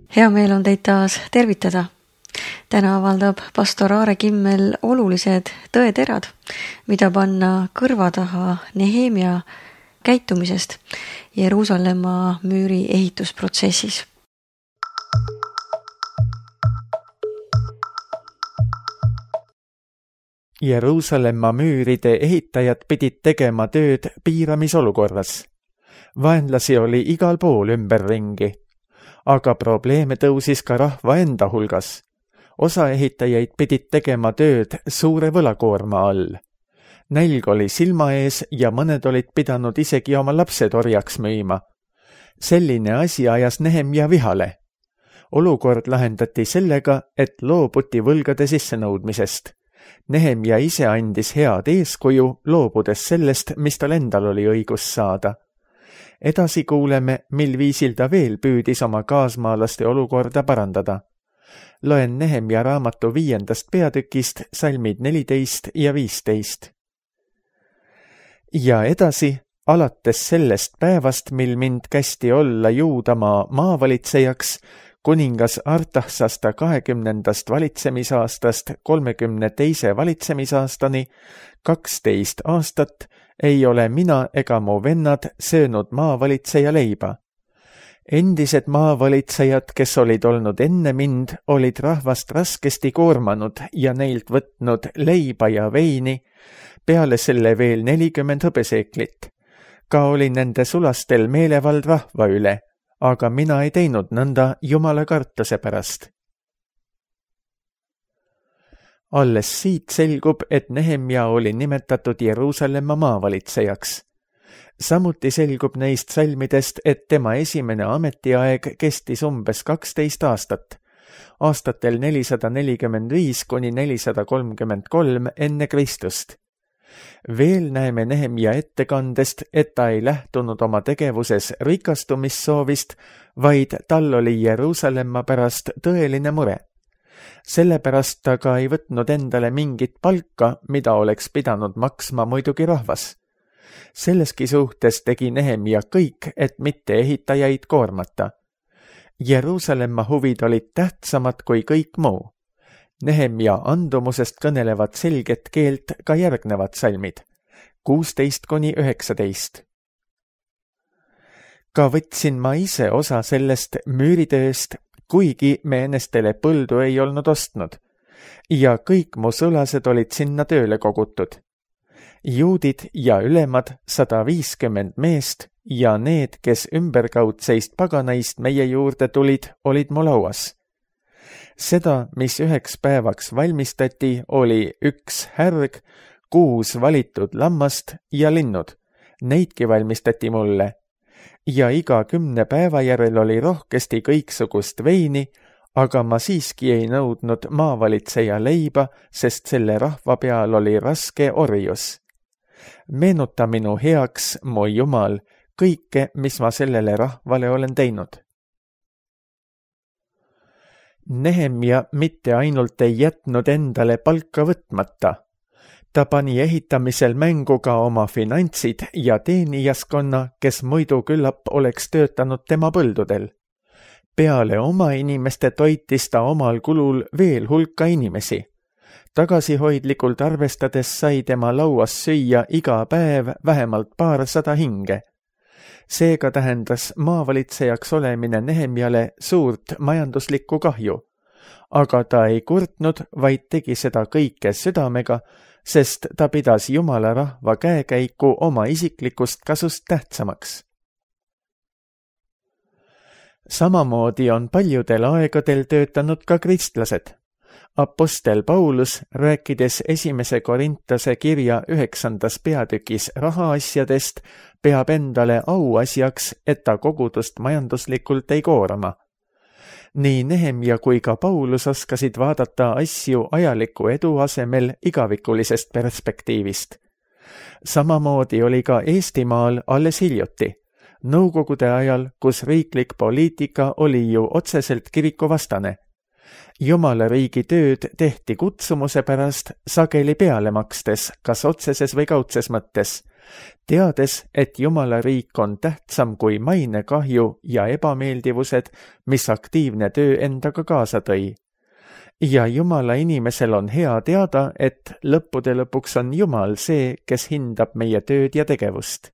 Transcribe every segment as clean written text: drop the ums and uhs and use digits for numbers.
Hea meel on teid taas tervitada. Täna avaldab pastor Aare Kimmel olulised tõeterad, mida panna kõrva taha Nehemia käitumisest Jeruusalemma müüri ehitusprotsessis. Jeruusalemma müüride ehitajad pidid tegema tööd piiramisolukorras. Vaenlasi oli igal pool ümberringi. Aga probleeme tõusis ka rahva enda hulgas. Osa ehitajaid pidid tegema tööd suure võlakoorma all. Nälg oli silma ees ja mõned olid pidanud isegi oma lapsed orjaks müüma. Selline asi ajas Nehemia vihale. Olukord lahendati sellega, et loobuti võlgade sissenõudmisest. Nehemia ise andis head eeskuju, loobudes sellest, mis tal endal oli õigus saada. Edasi kuuleme, mil viisil ta veel püüdis oma kaasmaalaste olukorda parandada. Loen Nehemia raamatu 5. peatükist salmid 14 ja 15. Ja edasi, alates sellest päevast, mil mind kästi olla Juudamaa maavalitsejaks, kuningas Artaxasta 20. valitsemisaastast 32. valitsemisaastani 12 aastat, ei ole mina ega mu vennad söönud maavalitseja leiba. Endised maavalitsejad, kes olid olnud enne mind, olid rahvast raskesti koormanud ja neilt võtnud leiba ja veini, peale selle veel 40 hõbeseeklit. Ka oli nende sulastel meelevald rahva üle, aga mina ei teinud nõnda Jumala kartuse pärast. Alles siit selgub, et Nehemia oli nimetatud Jeruusalemma maavalitsejaks. Samuti selgub neist salmidest, et tema esimene ametiaeg kestis umbes 12 aastat, aastatel 445 kuni 433 enne Kristust. Veel näeme Nehemia ettekandest, et ta ei lähtunud oma tegevuses rikastumissoovist, vaid tal oli Jeruusalemma pärast tõeline mure. Sellepärast ta ka ei võtnud endale mingit palka, mida oleks pidanud maksma muidugi rahvas. Selleski suhtes tegi Nehemia kõik, et mitte ehitajaid koormata. Jeruusalemma huvid olid tähtsamad kui kõik muu. Nehemia andumusest kõnelevad selget keelt ka järgnevad salmid, 16 kuni 19. Ka võtsin ma ise osa sellest müüritööst, kuigi me enestele põldu ei olnud ostnud, ja kõik mu sõlased olid sinna tööle kogutud. Juudid ja ülemad 150 meest ja need, kes ümberkaudseist paganaist meie juurde tulid, olid mu lauas. Seda, mis 1 päevaks valmistati, oli 1 härg, 6 valitud lammast ja linnud. Neidki valmistati mulle. Ja iga 10 päeva järel oli rohkesti kõiksugust veini, aga ma siiski ei nõudnud maavalitseja leiba, sest selle rahva peal oli raske orjus. Meenuta minu heaks, mu Jumal, kõike, mis ma sellele rahvale olen teinud. Nehemia mitte ainult ei jätnud endale palka võtmata. Ta pani ehitamisel mängu ka oma finantsid ja teenijaskonna, kes muidu küllap oleks töötanud tema põldudel. Peale oma inimeste toitis ta omal kulul veel hulka inimesi. Tagasihoidlikult arvestades sai tema lauas süüa iga päev vähemalt 200 hinge. Seega tähendas maavalitsejaks olemine Nehemiale suurt majanduslikku kahju. Aga ta ei kurtnud, vaid tegi seda kõike südamega, sest ta pidas Jumala rahva käekäiku oma isiklikust kasust tähtsamaks. Samamoodi on paljudel aegadel töötanud ka kristlased. Apostel Paulus, rääkides 1. Korintase kirja 9. peatükis rahaasjadest, peab endale auasjaks, et ta kogudust majanduslikult ei koorma. Nii Nehemia kui ka Paulus oskasid vaadata asju ajaliku edu asemel igavikulisest perspektiivist. Samamoodi oli ka Eestimaal alles hiljuti, nõukogude ajal, kus riiklik poliitika oli ju otseselt kirikuvastane. Jumala riigi tööd tehti kutsumuse pärast, sageli peale makstes, kas otseses või kaudses mõttes, Teades, et Jumala riik on tähtsam kui mainekahju ja ebameeldivused, mis aktiivne töö endaga kaasa tõi. Ja Jumala inimesel on hea teada, et lõppude lõpuks on Jumal see, kes hindab meie tööd ja tegevust.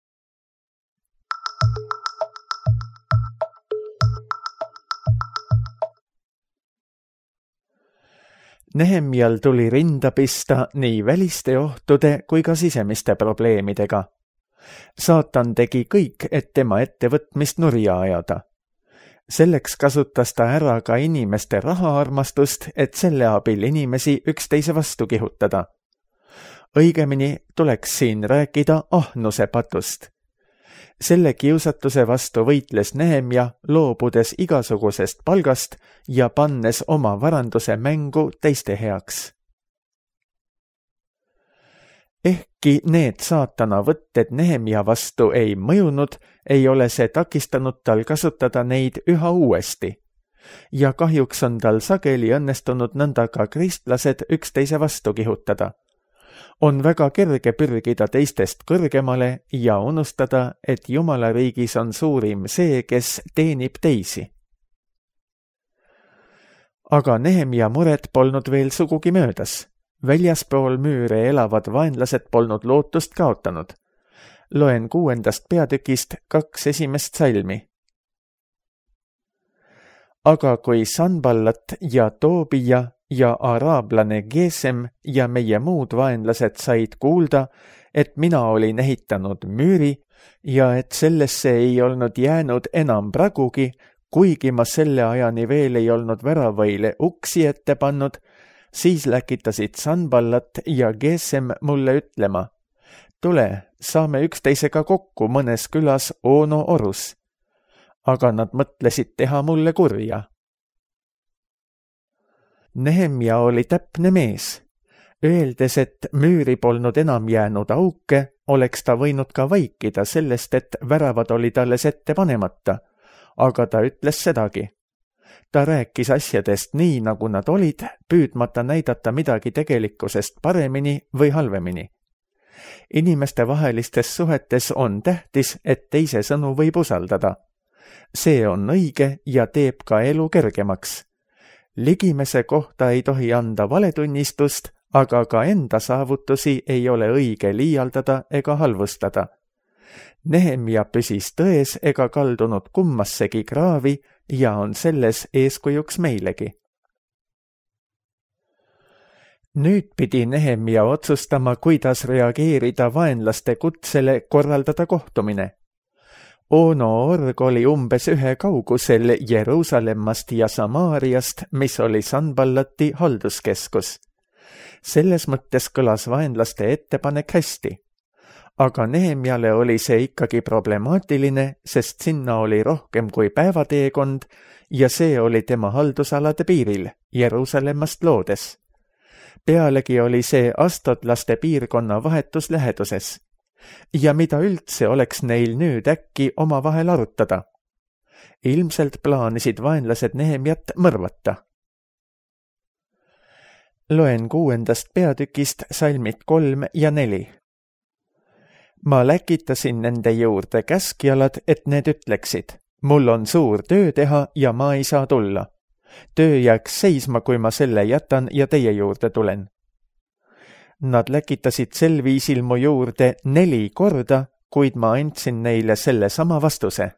Nehemjal tuli rinda pista nii väliste ohtude kui ka sisemiste probleemidega. Saatan tegi kõik, et tema ettevõtmist nurja ajada. Selleks kasutas ta ära ka inimeste rahaarmastust, et selle abil inimesi üksteise vastu kihutada. Õigemini tuleks siin rääkida ahnuse patust. Selle kiusatuse vastu võitles Nehemja, loobudes igasugusest palgast ja pannes oma varanduse mängu teiste heaks. Ehkki need saatana võtted Nehemja vastu ei mõjunud, ei ole see takistanud tal kasutada neid üha uuesti. Ja kahjuks on tal sageli õnnestunud nõnda ka kristlased üksteise vastu kihutada. On väga kerge pürgida teistest kõrgemale ja unustada, et Jumala riigis on suurim see, kes teenib teisi. Aga Nehemja mured polnud veel sugugi möödas. Väljaspool müüre elavad vaenlased polnud lootust kaotanud. Loen 6. peatükist 2 esimest salmi. Aga kui Sanballat ja Toobija ja araablane Gesem ja meie muud vaenlased said kuulda, et mina olin ehitanud müüri ja et sellesse ei olnud jäänud enam pragugi, kuigi ma selle ajani veel ei olnud väravaile uksi ette pannud, siis läkitasid Sanballat ja Gesem mulle ütlema, tule, saame üksteisega kokku mõnes külas Oono orus. Aga nad mõtlesid teha mulle kurja. Nehemja oli täpne mees. Öeldes, et müüri polnud enam jäänud auke, oleks ta võinud ka vaikida sellest, et väravad olid alles ette panemata, aga ta ütles sedagi. Ta rääkis asjadest nii, nagu nad olid, püüdmata näidata midagi tegelikkusest paremini või halvemini. Inimeste vahelistes suhetes on tähtis, et teise sõnu võib usaldada. See on õige ja teeb ka elu kergemaks. Ligimese kohta ei tohi anda valetunnistust, aga ka enda saavutusi ei ole õige liialdada ega halvustada. Nehemja püsis tões ega kaldunud kummassegi kraavi ja on selles eeskujuks meilegi. Nüüd pidi Nehemja otsustama, kuidas reageerida vaenlaste kutsele korraldada kohtumine. Oono org oli umbes 1 kaugusel Jeruusalemmast ja Samaariast, mis oli Sanballati halduskeskus. Selles mõttes kõlas vaenlaste ettepanek hästi. Aga Nehemjale oli see ikkagi problemaatiline, sest sinna oli rohkem kui päevateekond ja see oli tema haldusalade piiril, Jeruusalemmast loodes. Pealegi oli see astotlaste piirkonna vahetus läheduses. Ja mida üldse oleks neil nüüd äkki omavahel arutada? Ilmselt plaanisid vaenlased Nehemjat mõrvata. Loen 6. peatükist salmid 3 ja 4. Ma läkitasin nende juurde käskjalad, et need ütleksid, mul on suur töö teha ja ma ei saa tulla. Töö jääks seisma, kui ma selle jätan ja teie juurde tulen. Nad läkitasid sel viisil mu juurde 4 korda, kuid ma andsin neile selle sama vastuse.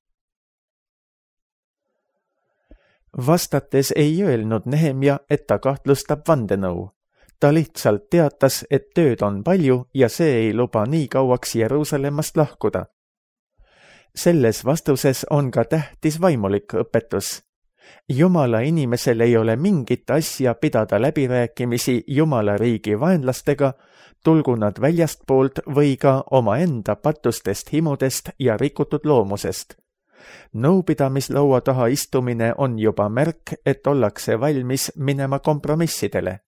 Vastates ei öelnud Nehemja, et ta kahtlustab vandenõu. Ta lihtsalt teatas, et tööd on palju ja see ei luba nii kauaks Jeruusalemmast lahkuda. Selles vastuses on ka tähtis vaimulik õpetus. Jumala inimesel ei ole mingit asja pidada läbirääkimisi Jumala riigi vaenlastega, tulgu nad väljastpoolt või ka omaenda patustest himudest ja rikutud loomusest. Nõupidamislaua taha istumine on juba märk, et ollakse valmis minema kompromissidele.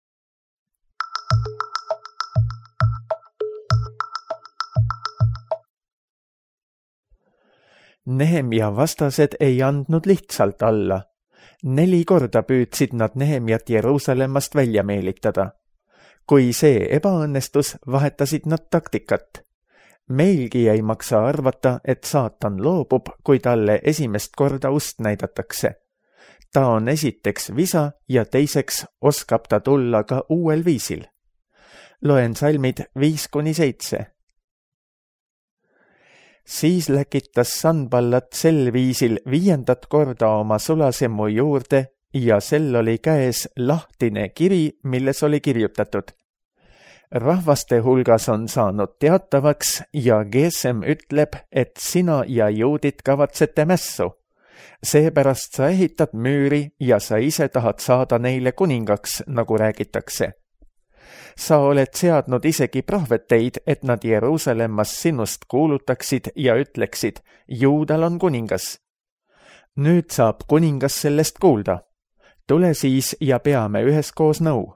Nehemja vastased ei andnud lihtsalt alla. 4 korda püüdsid nad Nehemjat Jeruusalemmast välja meelitada. Kui see ebaõnnestus, vahetasid nad taktikat. meilgi ei maksa arvata, et saatan loobub, kui talle esimest korda ust näidatakse. Ta on esiteks visa ja teiseks oskab ta tulla ka uuel viisil. Loen salmid 5-7. Siis läkitas Sanballat sel viisil 5. korda oma sulasemmu juurde ja sel oli käes lahtine kiri, milles oli kirjutatud: rahvaste hulgas on saanud teatavaks ja Gesem ütleb, et sina ja juudid kavatsete mässu. Seepärast sa ehitad müüri ja sa ise tahad saada neile kuningaks, nagu räägitakse. Sa oled seadnud isegi prohveteid, et nad Jeruusalemmas sinust kuulutaksid ja ütleksid, Juudal on kuningas. Nüüd saab kuningas sellest kuulda. Tule siis ja peame üheskoos nõu.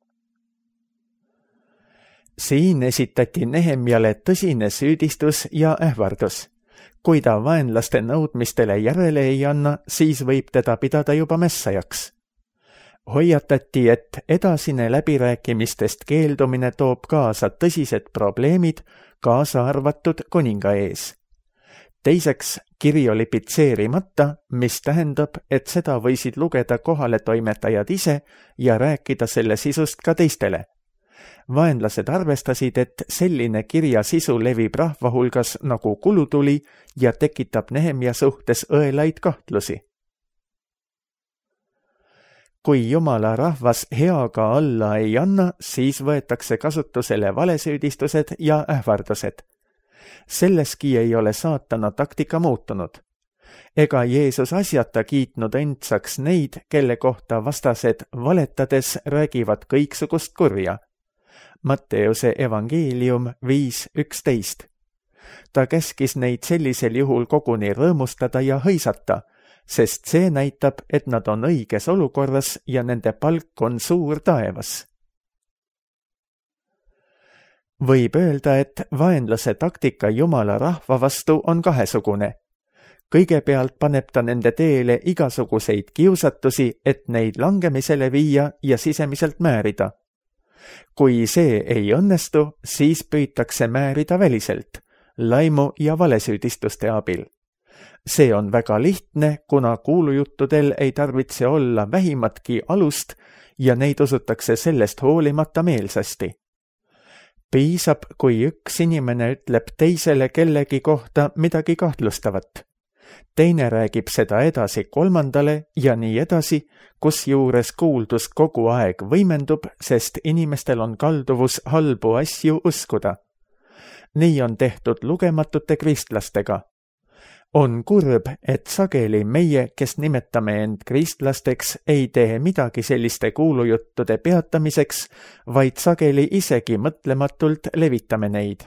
Siin esitati Nehemjale tõsine süüdistus ja ähvardus. Kui ta vaenlaste nõudmistele järele ei anna, siis võib teda pidada juba mässajaks. Hoiatati, et edasine läbirääkimistest keeldumine toob kaasa tõsised probleemid, kaasa arvatud kuninga ees. Teiseks, kiri oli pitseerimata, mis tähendab, et seda võisid lugeda kohaletoimetajad ise ja rääkida selle sisust ka teistele. Vaenlased arvestasid, et selline kirja sisu levib rahva hulgas nagu kulutuli ja tekitab Nehemja suhtes õelaid kahtlusi. Kui Jumala rahvas heaga alla ei anna, siis võetakse kasutusele valesüüdistused ja ähvardused. Selleski ei ole saatana taktika muutunud. Ega Jeesus asjata kiitnud õndsaks neid, kelle kohta vastased valetades räägivad kõiksugust kurja. Matteuse evangeelium 5:11. Ta käskis neid sellisel juhul koguni rõõmustada ja hõisata, sest see näitab, et nad on õiges olukorras ja nende palk on suur taevas. Võib öelda, et vaenlase taktika Jumala rahva vastu on kahesugune. Kõigepealt paneb ta nende teele igasuguseid kiusatusi, et neid langemisele viia ja sisemiselt määrida. Kui see ei õnnestu, siis püütakse määrida väliselt, laimu ja valesüüdistuste abil. See on väga lihtne, kuna kuulujuttudel ei tarvitse olla vähimatki alust ja neid usutakse sellest hoolimata meelsasti. Piisab, kui üks inimene ütleb teisele kellegi kohta midagi kahtlustavat. Teine räägib seda edasi kolmandale ja nii edasi, kusjuures kuuldus kogu aeg võimendub, sest inimestel on kalduvus halbu asju uskuda. Nii on tehtud lugematute kristlastega. On kurb, et sageli meie, kes nimetame end kristlasteks, ei tee midagi selliste kuulujuttude peatamiseks, vaid sageli isegi mõtlematult levitame neid.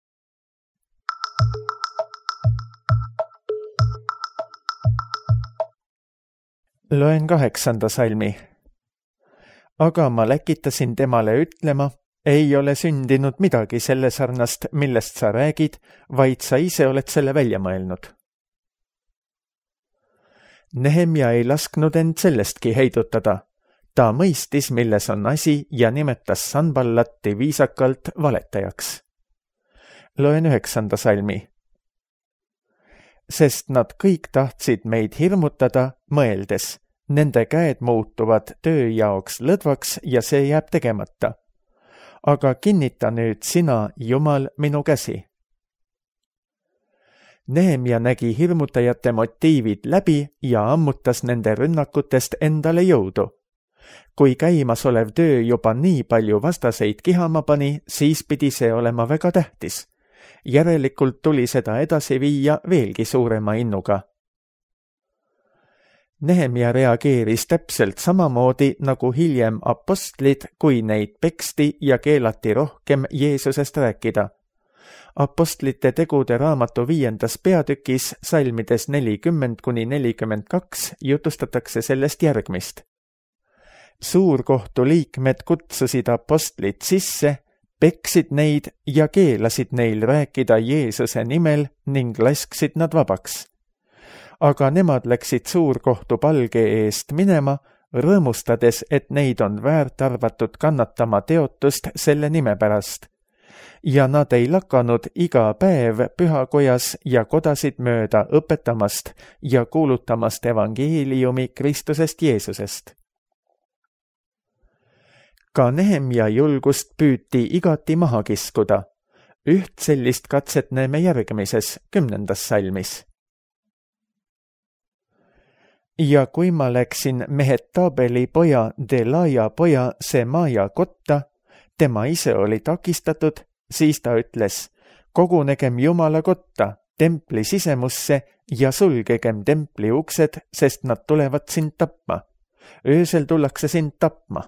Loen 8. salmi. Aga ma läkitasin temale ütlema, ei ole sündinud midagi selle sarnast, millest sa räägid, vaid sa ise oled selle välja mõelnud. Nehemja ei lasknud end sellestki heidutada. Ta mõistis, milles on asi ja nimetas Sanballati viisakalt valetajaks. Loen 9. salmi. Sest nad kõik tahtsid meid hirmutada, mõeldes, nende käed muutuvad töö jaoks lõdvaks ja see jääb tegemata. Aga kinnita nüüd sina, Jumal, minu käsi. Nehemja nägi hirmutajate motiivid läbi ja ammutas nende rünnakutest endale jõudu. Kui käimasolev töö juba nii palju vastaseid kihama pani, siis pidi see olema väga tähtis. Järelikult tuli seda edasi viia veelgi suurema innuga. Nehemja reageeris täpselt samamoodi nagu hiljem apostlid, kui neid peksti ja keelati rohkem Jeesusest rääkida. Apostlite tegude raamatu 5. peatükis salmides 40-42 jutustatakse sellest järgmist. Suurkohtu liikmed kutsusid apostlid sisse, peksid neid ja keelasid neil rääkida Jeesuse nimel ning lasksid nad vabaks. Aga nemad läksid suurkohtu palge eest minema, rõõmustades, et neid on väärt arvatud kannatama teotust selle nime pärast. ja nad ei lakanud iga päev pühakojas ja kodasid mööda õpetamast ja kuulutamast evangeeliumi Kristusest Jeesusest. Ka Nehemia julgust püüti igati maha kiskuda. Üht sellist katset näeme järgmises 10. salmis. Ja kui ma läksin Mehetabeli poja Delaja poja Semaja kotta, tema ise oli takistatud, siis ta ütles, kogunegem Jumala kotta, templi sisemusse ja sulgegem templi uksed, sest nad tulevad sind tapma. Öösel tullakse sind tapma.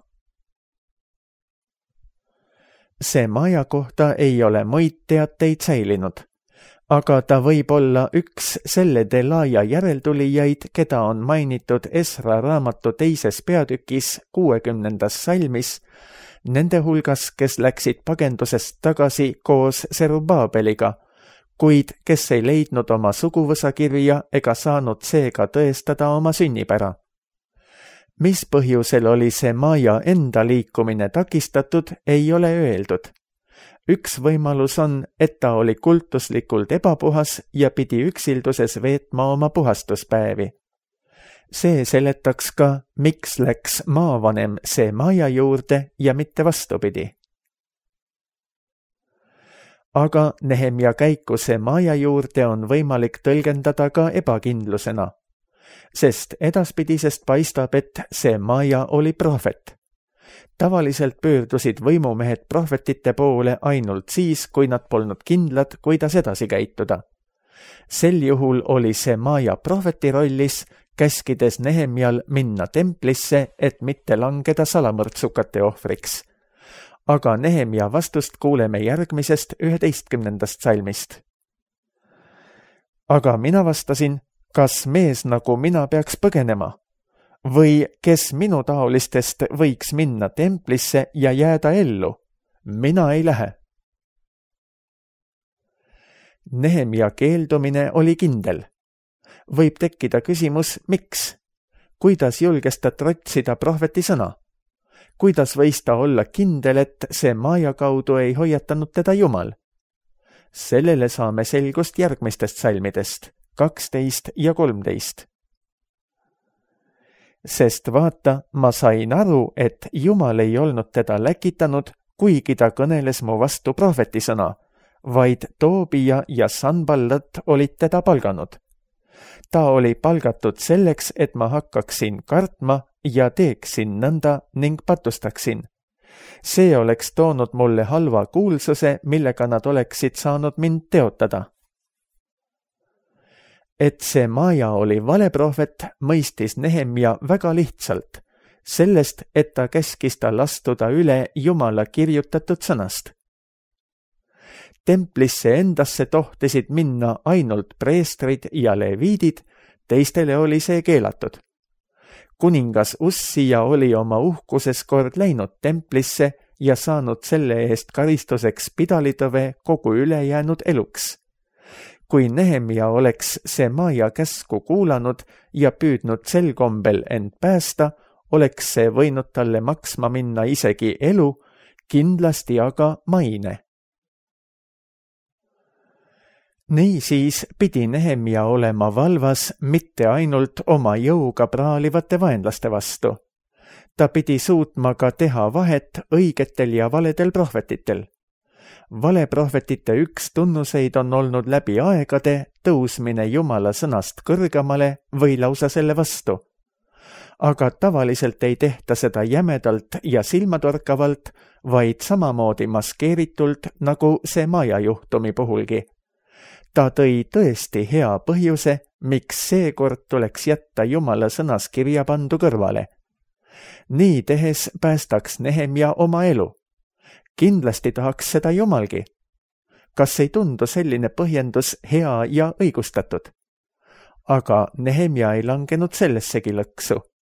Semaja kohta ei ole muid teateid säilinud, aga ta võib olla üks selle Delaja järeltulijaid, keda on mainitud Esra raamatu 2. peatükis 60. salmis, nende hulgas, kes läksid pagendusest tagasi koos Serubabeliga, kuid kes ei leidnud oma suguvõsakirja ega saanud seega tõestada oma sünnipära. Mis põhjusel oli Semaja enda liikumine takistatud, ei ole öeldud. Üks võimalus on, et ta oli kultuslikult ebapuhas ja pidi üksilduses veetma oma puhastuspäevi. See seletaks ka, miks läks maavanem Semaja juurde ja mitte vastupidi. Aga Nehemia käiku Semaja juurde on võimalik tõlgendada ka ebakindlusena, sest edaspidisest paistab, et Semaja oli prohvet. Tavaliselt pöördusid võimumehed prohvetite poole ainult siis, kui nad polnud kindlad, kuidas edasi käituda. Sel juhul oli Semaja prohveti rollis, käskides Nehemjal minna templisse, et mitte langeda salamõrtsukate ohvriks. Aga Nehemja vastust kuuleme järgmisest 11. salmist. Aga mina vastasin, kas mees nagu mina peaks põgenema? Või kes minu taolistest võiks minna templisse ja jääda ellu? Mina ei lähe. Nehemia keeldumine oli kindel. Võib tekkida küsimus, miks? Kuidas julges ta trotsida prohveti sõna? Kuidas võis ta olla kindel, et Semaja kaudu ei hoiatanud teda Jumal? Sellele saame selgust järgmistest salmidest, 12 ja 13. Sest vaata, ma sain aru, et Jumal ei olnud teda läkitanud, kuigi ta kõneles mu vastu prohveti sõna, vaid Toobia ja Sanballat olid teda palganud. Ta oli palgatud selleks, et ma hakkaksin kartma ja teeksin nõnda ning patustaksin. See oleks toonud mulle halva kuulsuse, millega nad oleksid saanud mind teotada. Et Semaja oli valeprohvet, mõistis Nehemia väga lihtsalt, sellest, et ta käskis tal astuda üle Jumala kirjutatud sõnast. Templisse endasse tohtisid minna ainult preestrid ja leviidid, teistele oli see keelatud. Kuningas Ussija oli oma uhkuses kord läinud templisse ja saanud selle eest karistuseks pidalitõve kogu ülejäänud eluks. Kui Nehemia oleks Semaja käsku kuulanud ja püüdnud sel kombel end päästa, oleks see võinud talle maksma minna isegi elu, kindlasti aga maine. Niisiis pidi Nehemia olema valvas mitte ainult oma jõuga praalivate vaenlaste vastu. Ta pidi suutma ka teha vahet õigetel ja valedel prohvetitel. Valeprohvetite üks tunnuseid on olnud läbi aegade tõusmine Jumala sõnast kõrgemale või lausa selle vastu. Aga tavaliselt ei tehta seda jämedalt ja silmatorkavalt, vaid samamoodi maskeeritult nagu Semaja juhtumi puhulgi. Ta tõi tõesti hea põhjuse, miks seekord tuleks jätta Jumala sõnas kirja pandu kõrvale. Nii tehes päästaks Nehemia oma elu. Kindlasti tahaks seda Jumalgi. Kas ei tundu selline põhjendus hea ja õigustatud? Aga Nehemia ei langenud sellessegi lõksu.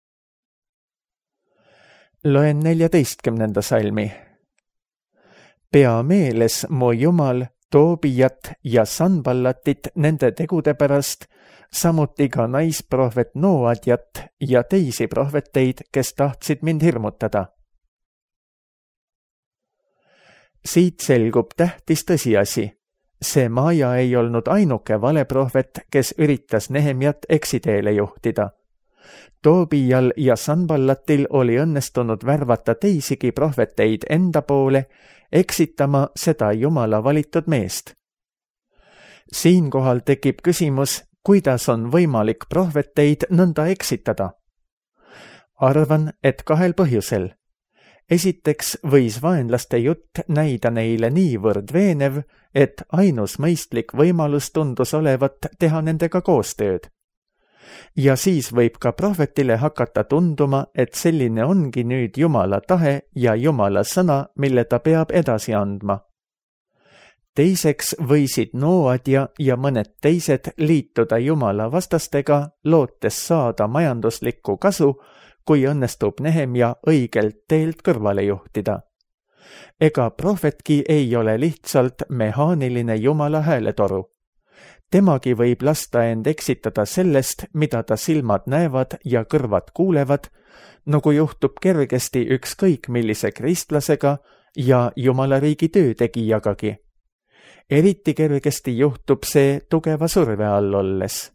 Loen 14. salmi. Pea meeles mu Jumal Toobijat ja Sanballatit nende tegude pärast, samuti ka naisprohvet Noadjat ja teisi prohveteid, kes tahtsid mind hirmutada. Siit selgub tähtis tõsiasi. See Maaja ei olnud ainuke valeprohvet, kes üritas Nehemjat eksiteele juhtida. Toobijal ja Sanballatil oli õnnestunud värvata teisigi prohveteid enda poole, eksitama seda Jumala valitud meest. Siinkohal tekib küsimus, kuidas on võimalik prohveteid nõnda eksitada? Arvan, et 2 põhjusel. Esiteks võis vaenlaste jutt näida neile niivõrd veenev, et ainus mõistlik võimalus tundus olevat teha nendega koostööd. Ja siis võib ka prohvetile hakata tunduma, et selline ongi nüüd Jumala tahe ja Jumala sõna, mille ta peab edasi andma. Teiseks võisid Noadja ja mõned teised liituda Jumala vastastega, lootes saada majanduslikku kasu, kui õnnestub Nehemja õigelt teelt kõrvale juhtida. Ega prohvetki ei ole lihtsalt mehaaniline Jumala hääletoru. Temagi võib lasta end eksitada sellest, mida ta silmad näevad ja kõrvad kuulevad, nagu juhtub kergesti ükskõik millise kristlasega ja Jumala riigi töötegijagagi. Eriti kergesti juhtub see tugeva surve all olles.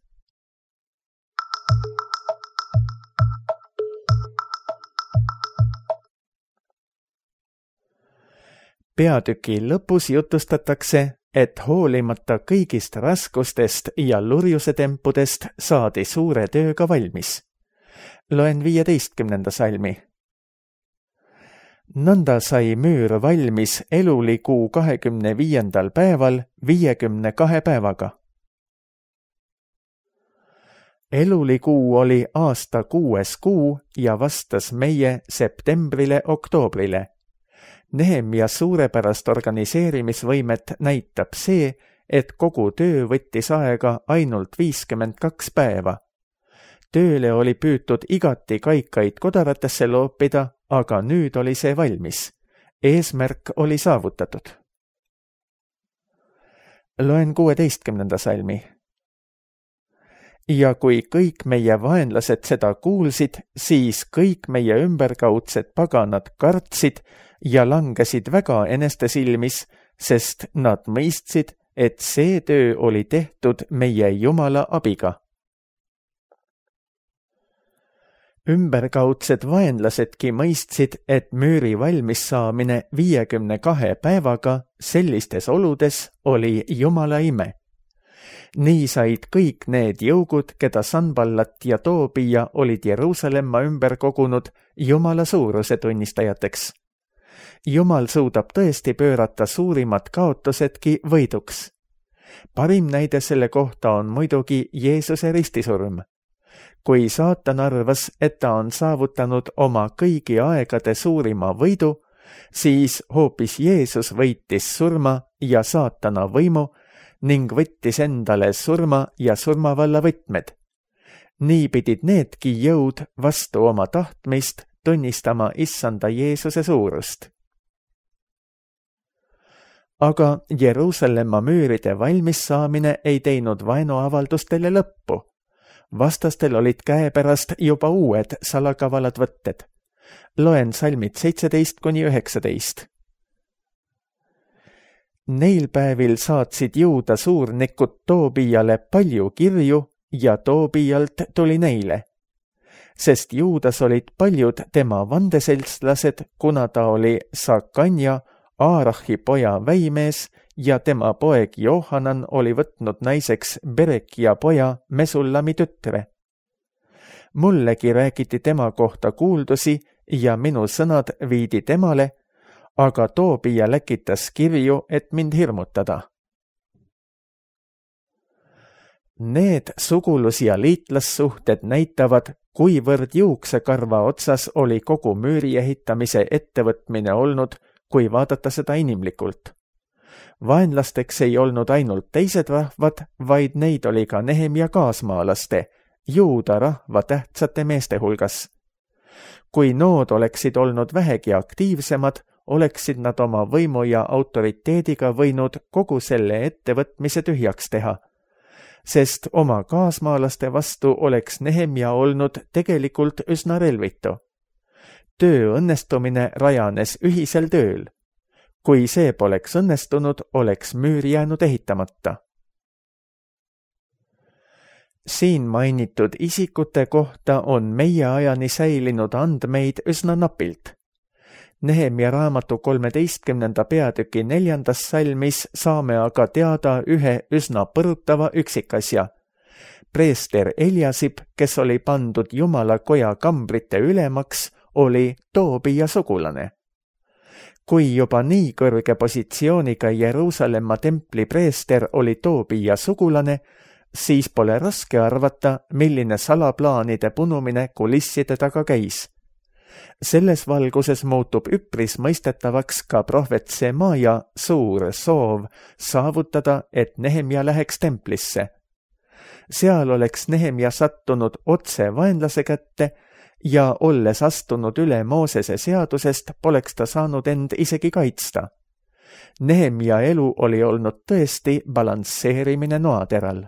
Peatüki lõpus jutustatakse, et hoolimata kõigist raskustest ja lurjusetempudest saadi suure tööga valmis. Loen 15. salmi. Nõnda sai müür valmis elulikuu 25. päeval 52 päevaga. Elulikuu oli aasta 6. kuu ja vastas meie septembrile-oktoobrile. Nehemja suurepärast organiseerimisvõimet näitab see, et kogu töö võttis aega ainult 52 päeva. Tööle oli püütud igati kaikaid kodaratesse loopida, aga nüüd oli see valmis. Eesmärk oli saavutatud. Loen 16. salmi. Ja kui kõik meie vaenlased seda kuulsid, siis kõik meie ümberkaudsed paganad kartsid ja langesid väga eneste silmis, sest nad mõistsid, et see töö oli tehtud meie Jumala abiga. Ümberkaudsed vaenlasedki mõistsid, et müüri valmis saamine 52 päevaga sellistes oludes oli Jumala ime. Nii said kõik need jõugud, keda Sanballat ja Toobija olid Jeruusalemma ümber kogunud, Jumala suuruse tunnistajateks. Jumal suudab tõesti pöörata suurimad kaotusedki võiduks. Parim näide selle kohta on muidugi Jeesuse ristisurm. Kui saatan arvas, et ta on saavutanud oma kõigi aegade suurima võidu, siis hoopis Jeesus võitis surma ja saatana võimu ning võttis endale surma ja surmavalla võtmed. Nii pidid needki jõud vastu oma tahtmist tunnistama issanda Jeesuse suurust. Aga Jeruusalemma müüride valmis saamine ei teinud vaenuavaldustele lõppu. Vastastel olid käepärast juba uued salakavalad võtted. Loen salmid 17-19. Neil päevil saatsid Juuda suurnikud Toobijale palju kirju ja Toobijalt tuli neile. Sest Juudas olid paljud tema vandeseltslased, kuna ta oli Sakanja, Aarahi poja väimees ja tema poeg Johanan oli võtnud naiseks Berekia poja Mesullami tütre. Mullegi räägiti tema kohta kuuldusi ja minu sõnad viidi temale, aga Toobija läkitas kirju, et mind hirmutada. Need sugulus- ja liitlassuhted näitavad, kuivõrd juuksekarva otsas oli kogu müüri ehitamise ettevõtmine olnud, kui vaadata seda inimlikult. Vaenlasteks ei olnud ainult teised rahvad, vaid neid oli ka Nehemja kaasmaalaste, Juuda rahva tähtsate meeste hulgas. Kui nood oleksid olnud vähegi aktiivsemad, oleksid nad oma võimu ja autoriteediga võinud kogu selle ettevõtmise tühjaks teha, sest oma kaasmaalaste vastu oleks Nehemja olnud tegelikult üsna relvitu. Töö õnnestumine rajanes ühisel tööl. Kui see poleks õnnestunud, oleks müür jäänud ehitamata. Siin mainitud isikute kohta on meie ajani säilinud andmeid üsna napilt. Nehemia raamatu 13. peatüki 4. salmis saame aga teada ühe üsna põrutava üksikasja. Preester Eliasib, kes oli pandud Jumala koja kambrite ülemaks, oli Toobia sugulane. Kui juba nii kõrge positsiooniga Jeruusalemma templi preester oli Toobia sugulane, siis pole raske arvata, milline salaplaanide punumine kulisside taga käis. Selles valguses muutub üpris mõistetavaks ka prohvet Semaja suur soov saavutada, et Nehemia läheks templisse. Seal oleks Nehemia sattunud otse vaenlase kätte ja olles astunud üle Moosese seadusest, poleks ta saanud end isegi kaitsta. Nehemia elu oli olnud tõesti balansseerimine noateral.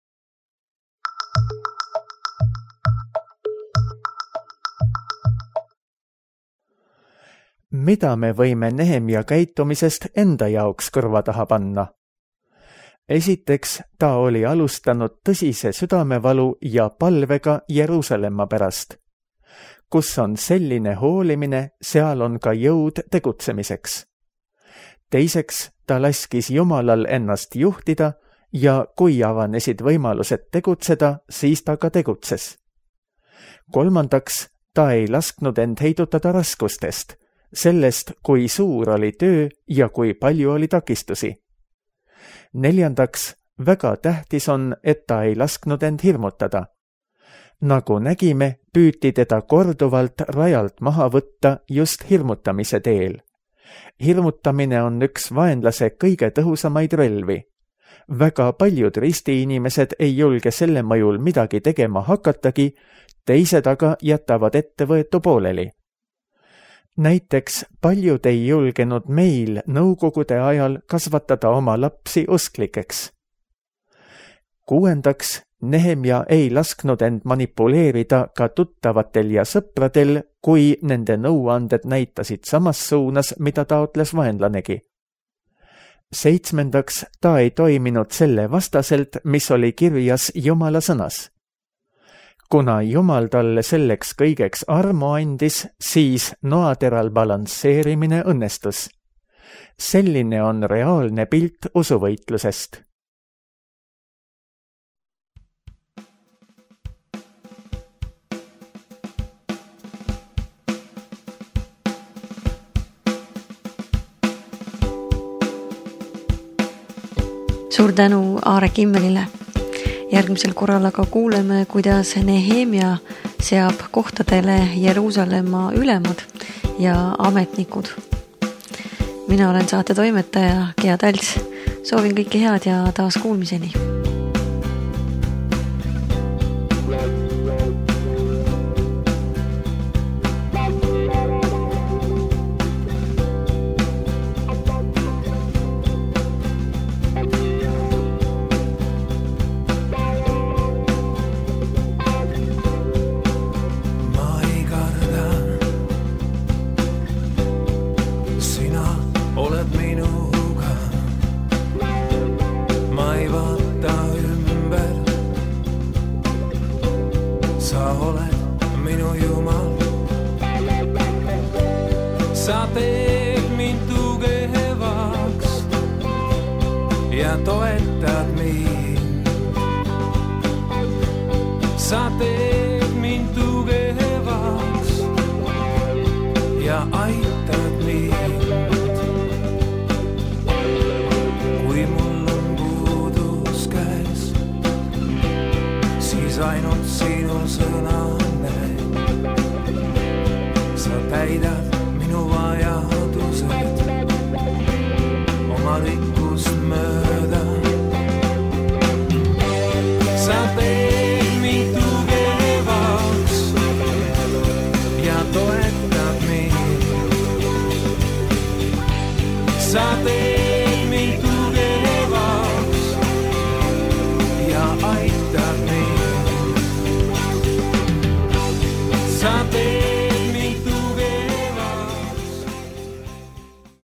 Mida me võime Nehemia käitumisest enda jaoks kõrva taha panna? Esiteks, ta oli alustanud tõsise südamevalu ja palvega Jeruusalemma pärast. Kus on selline hoolimine, seal on ka jõud tegutsemiseks. Teiseks, ta laskis Jumalal ennast juhtida ja kui avanesid võimalused tegutseda, siis ta ka tegutses. Kolmandaks, ta ei lasknud end heidutada raskustest, sellest, kui suur oli töö ja kui palju oli takistusi. Neljandaks, väga tähtis on, et ta ei lasknud end hirmutada. Nagu nägime, püüti teda korduvalt rajalt maha võtta just hirmutamise teel. Hirmutamine on üks vaenlase kõige tõhusamaid relvi. Väga paljud ristiinimesed ei julge selle mõjul midagi tegema hakatagi, teised aga jätavad ettevõetu pooleli. Näiteks paljud ei julgenud meil nõukogude ajal kasvatada oma lapsi usklikeks. Kuuendaks, Nehemia ei lasknud end manipuleerida ka tuttavatel ja sõpradel, kui nende nõuanded näitasid samas suunas, mida taotles vaenlanegi. Seitsmendaks, ta ei toiminud selle vastaselt, mis oli kirjas Jumala sõnas. Kuna Jumal talle selleks kõigeks armu andis, siis noateral balansseerimine õnnestus. Selline on reaalne pilt usuvõitlusest. Suur tänu Aare Kimmelile. Järgmisel korral aga kuuleme, kuidas Nehemia seab kohtadele Jeruusalemma ülemad ja ametnikud. Mina olen saate toimetaja Gea Talts. Soovin kõike head ja taas kuulmiseni. Sa oled minu Jumal. Sa teed mind tugevaks ja toetad mind. Sa teed mind tugevaks ja aitad mind. Kui mul on puudus käes, siis ainult sinu sõna näed. Sa täidad minu vajadused oma rikkust mööda. Sa teed mind tugevaks ja toetad mind. Sa teed